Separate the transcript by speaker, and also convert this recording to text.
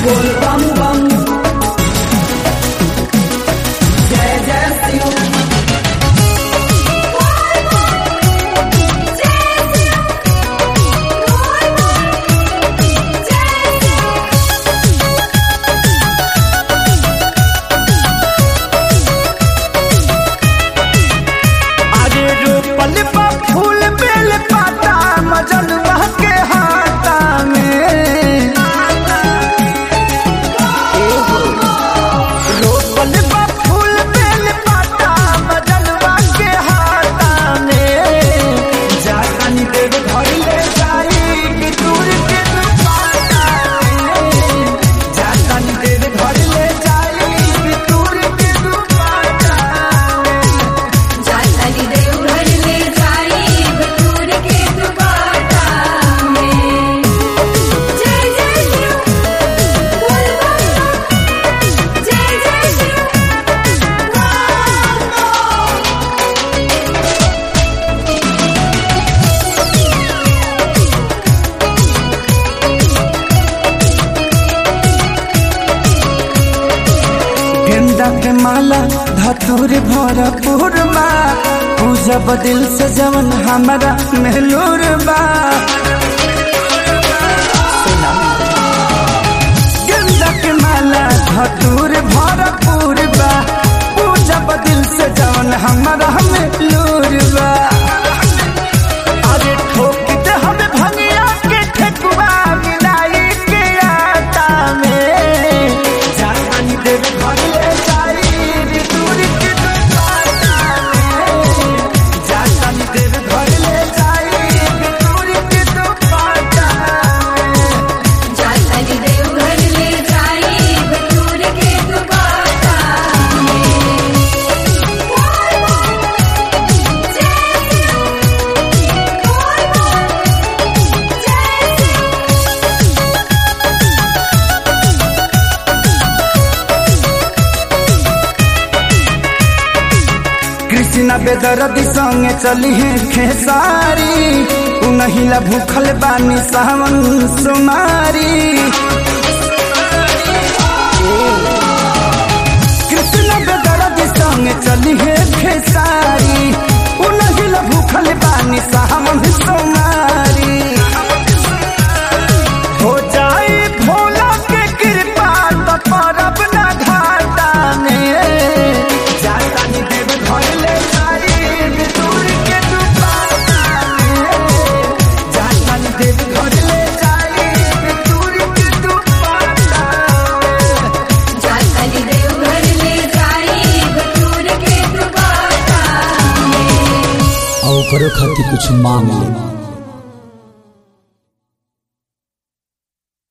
Speaker 1: बोल बम बम जय जय शिव।
Speaker 2: फूल बेल पाता मजन के हाथा में रोपल बा फूल बेल पाता मजन के हाथा में जानी देव घर ले जाई दूर के दुपाटा में जानी देव घर ले जाई दूर के दुपाटा में
Speaker 1: जानी देव घर ले
Speaker 2: गेंदा के माला धतूर भरपूर बा पूजब दिल से जवन हमारा महलूर बा। गेंदा के माला धतूर भरपूर बा पूजब दिल से जवन हमारा महलूर बा। अरे ठोक दे हमें भंगिया के ठेकुआ मिलाई के आटा में जानी देव घर ले जाई दूर के दुपाटा में जानी देव घर ले जाई दूर के दुपाटा में
Speaker 1: जानी देव घर ले जाई दूर के दुपाटा
Speaker 2: कृष्णा बेदर्दी संगे चली है खेसारी उनहिला भूखल बानी सावन सुमारी। कृष्णा बेदर्दी संगे चली है खेसारी उनहिला भूखल बानी सावन सुमारी। हो जाए भोला के कृपा तो परब ना घाटा में जानी देव घर ले जाई दूर के दुपाटा में जानी देव घर ले जाई दूर के दुपाटा में
Speaker 1: जानी देव घर ले जाई दूर के दुपाटा में।
Speaker 3: और करो खातिर कुछ मांग ले।